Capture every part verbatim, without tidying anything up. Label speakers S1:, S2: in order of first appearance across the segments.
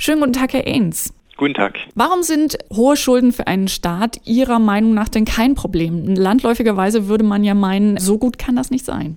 S1: Schönen guten Tag, Herr Ehns.
S2: Guten Tag.
S1: Warum sind hohe Schulden für einen Staat Ihrer Meinung nach denn kein Problem? Landläufigerweise würde man ja meinen, so gut kann das nicht sein.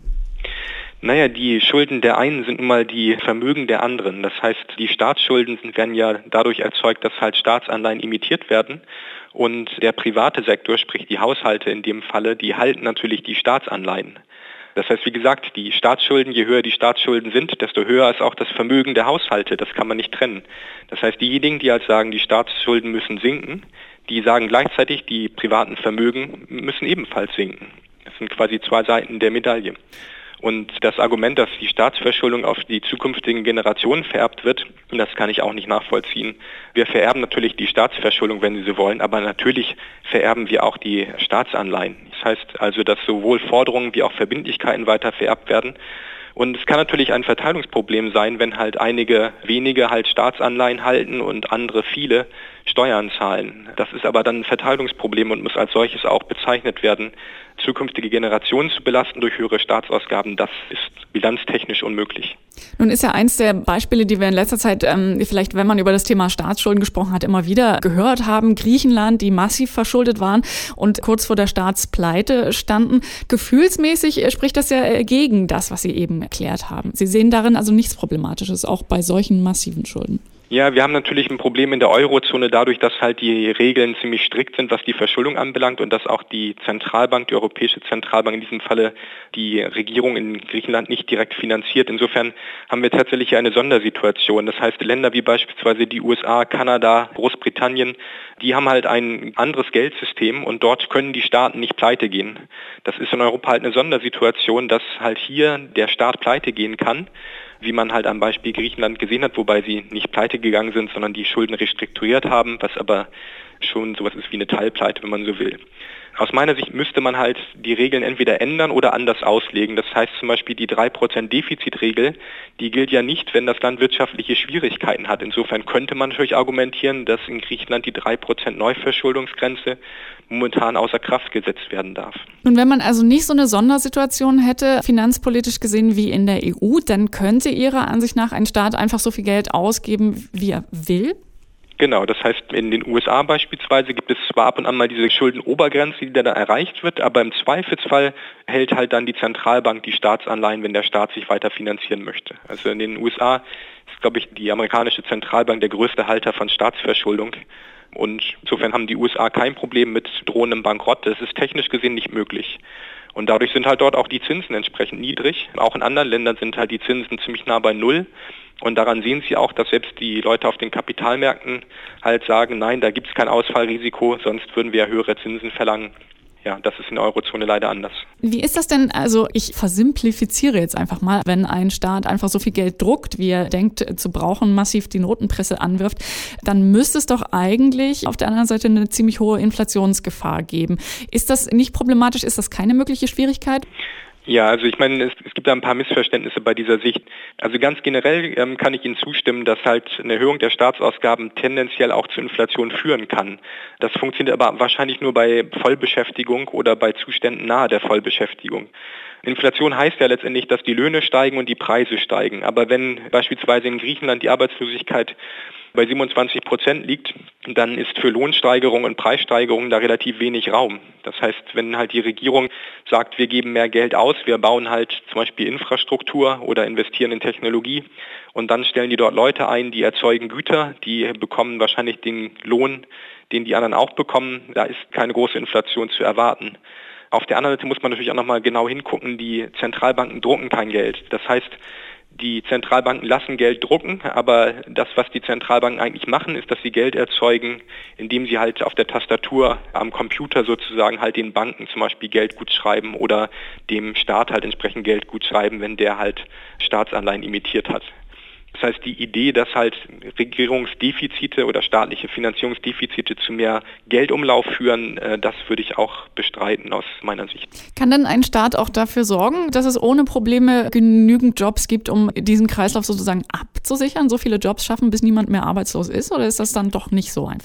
S2: Naja, die Schulden der einen sind nun mal die Vermögen der anderen. Das heißt, die Staatsschulden werden ja dadurch erzeugt, dass halt Staatsanleihen emittiert werden. Und der private Sektor, sprich die Haushalte in dem Falle, die halten natürlich die Staatsanleihen. Das heißt, wie gesagt, die Staatsschulden, je höher die Staatsschulden sind, desto höher ist auch das Vermögen der Haushalte. Das kann man nicht trennen. Das heißt, diejenigen, die halt sagen, die Staatsschulden müssen sinken, die sagen gleichzeitig, die privaten Vermögen müssen ebenfalls sinken. Das sind quasi zwei Seiten der Medaille. Und das Argument, dass die Staatsverschuldung auf die zukünftigen Generationen vererbt wird, das kann ich auch nicht nachvollziehen. Wir vererben natürlich die Staatsverschuldung, wenn Sie so wollen, aber natürlich vererben wir auch die Staatsanleihen. Das heißt also, dass sowohl Forderungen wie auch Verbindlichkeiten weiter vererbt werden. Und es kann natürlich ein Verteilungsproblem sein, wenn halt einige wenige halt Staatsanleihen halten und andere viele Steuern zahlen. Das ist aber dann ein Verteilungsproblem und muss als solches auch bezeichnet werden. Zukünftige Generationen zu belasten durch höhere Staatsausgaben, das ist bilanztechnisch unmöglich.
S1: Nun ist ja eins der Beispiele, die wir in letzter Zeit, ähm, vielleicht wenn man über das Thema Staatsschulden gesprochen hat, immer wieder gehört haben. Griechenland, die massiv verschuldet waren und kurz vor der Staatspleite standen. Gefühlsmäßig spricht das ja gegen das, was Sie eben erklärt haben. Sie sehen darin also nichts Problematisches, auch bei solchen massiven Schulden.
S2: Ja, wir haben natürlich ein Problem in der Eurozone dadurch, dass halt die Regeln ziemlich strikt sind, was die Verschuldung anbelangt und dass auch die Zentralbank, die Europäische Zentralbank in diesem Falle, die Regierung in Griechenland nicht direkt finanziert. Insofern haben wir tatsächlich eine Sondersituation. Das heißt, Länder wie beispielsweise die U S A, Kanada, Großbritannien, die haben halt ein anderes Geldsystem und dort können die Staaten nicht pleite gehen. Das ist in Europa halt eine Sondersituation, dass halt hier der Staat pleite gehen kann, wie man halt am Beispiel Griechenland gesehen hat, wobei sie nicht pleite gegangen sind, sondern die Schulden restrukturiert haben, was aber schon sowas ist wie eine Teilpleite, wenn man so will. Aus meiner Sicht müsste man halt die Regeln entweder ändern oder anders auslegen. Das heißt zum Beispiel die drei Prozent Defizitregel, die gilt ja nicht, wenn das Land wirtschaftliche Schwierigkeiten hat. Insofern könnte man natürlich argumentieren, dass in Griechenland die drei Prozent Neuverschuldungsgrenze momentan außer Kraft gesetzt werden darf.
S1: Nun, wenn man also nicht so eine Sondersituation hätte, finanzpolitisch gesehen wie in der E U, dann könnte Ihrer Ansicht nach ein Staat einfach so viel Geld ausgeben, wie er will?
S2: Genau, das heißt, in den U S A beispielsweise gibt es zwar ab und an mal diese Schuldenobergrenze, die da erreicht wird, aber im Zweifelsfall hält halt dann die Zentralbank die Staatsanleihen, wenn der Staat sich weiter finanzieren möchte. Also in den U S A ist, glaube ich, die amerikanische Zentralbank der größte Halter von Staatsverschuldung. Und insofern haben die U S A kein Problem mit drohendem Bankrott. Das ist technisch gesehen nicht möglich. Und dadurch sind halt dort auch die Zinsen entsprechend niedrig. Auch in anderen Ländern sind halt die Zinsen ziemlich nah bei Null. Und daran sehen Sie auch, dass selbst die Leute auf den Kapitalmärkten halt sagen, nein, da gibt es kein Ausfallrisiko, sonst würden wir ja höhere Zinsen verlangen. Ja, das ist in der Eurozone leider anders.
S1: Wie ist das denn, also ich versimplifiziere jetzt einfach mal, wenn ein Staat einfach so viel Geld druckt, wie er denkt zu brauchen, massiv die Notenpresse anwirft, dann müsste es doch eigentlich auf der anderen Seite eine ziemlich hohe Inflationsgefahr geben. Ist das nicht problematisch? Ist das keine mögliche Schwierigkeit?
S2: Ja, also ich meine, es, es gibt da ein paar Missverständnisse bei dieser Sicht. Also ganz generell ähm, kann ich Ihnen zustimmen, dass halt eine Erhöhung der Staatsausgaben tendenziell auch zu Inflation führen kann. Das funktioniert aber wahrscheinlich nur bei Vollbeschäftigung oder bei Zuständen nahe der Vollbeschäftigung. Inflation heißt ja letztendlich, dass die Löhne steigen und die Preise steigen. Aber wenn beispielsweise in Griechenland die Arbeitslosigkeit bei siebenundzwanzig Prozent liegt, dann ist für Lohnsteigerungen und Preissteigerungen da relativ wenig Raum. Das heißt, wenn halt die Regierung sagt, wir geben mehr Geld aus, wir bauen halt zum Beispiel Infrastruktur oder investieren in Technologie und dann stellen die dort Leute ein, die erzeugen Güter, die bekommen wahrscheinlich den Lohn, den die anderen auch bekommen, da ist keine große Inflation zu erwarten. Auf der anderen Seite muss man natürlich auch nochmal genau hingucken, die Zentralbanken drucken kein Geld. Das heißt, die Zentralbanken lassen Geld drucken, aber das, was die Zentralbanken eigentlich machen, ist, dass sie Geld erzeugen, indem sie halt auf der Tastatur am Computer sozusagen halt den Banken zum Beispiel Geld gut schreiben oder dem Staat halt entsprechend Geld gut schreiben, wenn der halt Staatsanleihen imitiert hat. Das heißt, die Idee, dass halt Regierungsdefizite oder staatliche Finanzierungsdefizite zu mehr Geldumlauf führen, das würde ich auch bestreiten aus meiner Sicht.
S1: Kann denn ein Staat auch dafür sorgen, dass es ohne Probleme genügend Jobs gibt, um diesen Kreislauf sozusagen abzusichern, so viele Jobs schaffen, bis niemand mehr arbeitslos ist? Oder ist das dann doch nicht so einfach?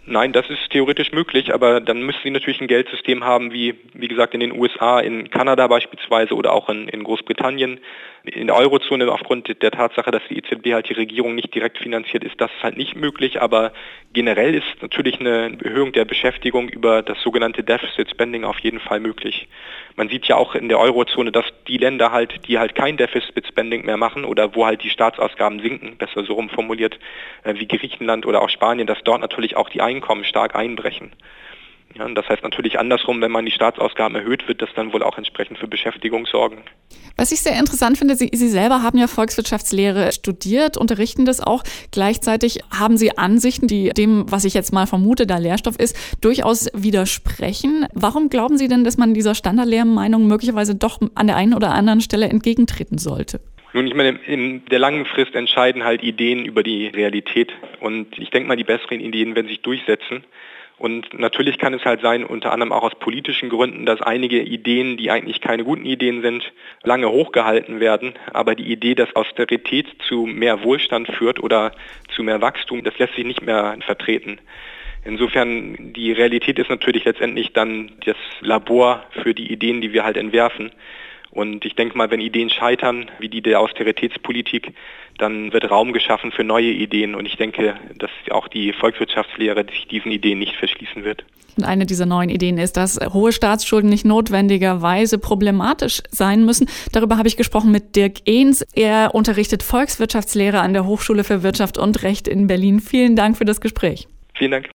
S2: Nein, das ist theoretisch möglich, aber dann müssen sie natürlich ein Geldsystem haben, wie, wie gesagt, in den U S A, in Kanada beispielsweise oder auch in, in Großbritannien. In der Eurozone aufgrund der Tatsache, dass die E Z B halt die Regierung nicht direkt finanziert, ist das halt nicht möglich, aber generell ist natürlich eine Erhöhung der Beschäftigung über das sogenannte Deficit Spending auf jeden Fall möglich. Man sieht ja auch in der Eurozone, dass die Länder halt, die halt kein Deficit Spending mehr machen oder wo halt die Staatsausgaben sinken, besser so rumformuliert, wie Griechenland oder auch Spanien, dass dort natürlich auch die Einkommen stark einbrechen. Ja, und das heißt natürlich andersrum, wenn man die Staatsausgaben erhöht, wird das dann wohl auch entsprechend für Beschäftigung sorgen.
S1: Was ich sehr interessant finde, Sie, Sie selber haben ja Volkswirtschaftslehre studiert, unterrichten das auch. Gleichzeitig haben Sie Ansichten, die dem, was ich jetzt mal vermute, da Lehrstoff ist, durchaus widersprechen. Warum glauben Sie denn, dass man dieser Standardlehrmeinung möglicherweise doch an der einen oder anderen Stelle entgegentreten sollte?
S2: Nun, ich meine, in der langen Frist entscheiden halt Ideen über die Realität. Und ich denke mal, die besseren Ideen werden sich durchsetzen. Und natürlich kann es halt sein, unter anderem auch aus politischen Gründen, dass einige Ideen, die eigentlich keine guten Ideen sind, lange hochgehalten werden. Aber die Idee, dass Austerität zu mehr Wohlstand führt oder zu mehr Wachstum, das lässt sich nicht mehr vertreten. Insofern, die Realität ist natürlich letztendlich dann das Labor für die Ideen, die wir halt entwerfen. Und ich denke mal, wenn Ideen scheitern, wie die der Austeritätspolitik, dann wird Raum geschaffen für neue Ideen. Und ich denke, dass auch die Volkswirtschaftslehre sich diesen Ideen nicht verschließen wird.
S1: Und eine dieser neuen Ideen ist, dass hohe Staatsschulden nicht notwendigerweise problematisch sein müssen. Darüber habe ich gesprochen mit Dirk Ehns. Er unterrichtet Volkswirtschaftslehre an der Hochschule für Wirtschaft und Recht in Berlin. Vielen Dank für das Gespräch.
S2: Vielen Dank.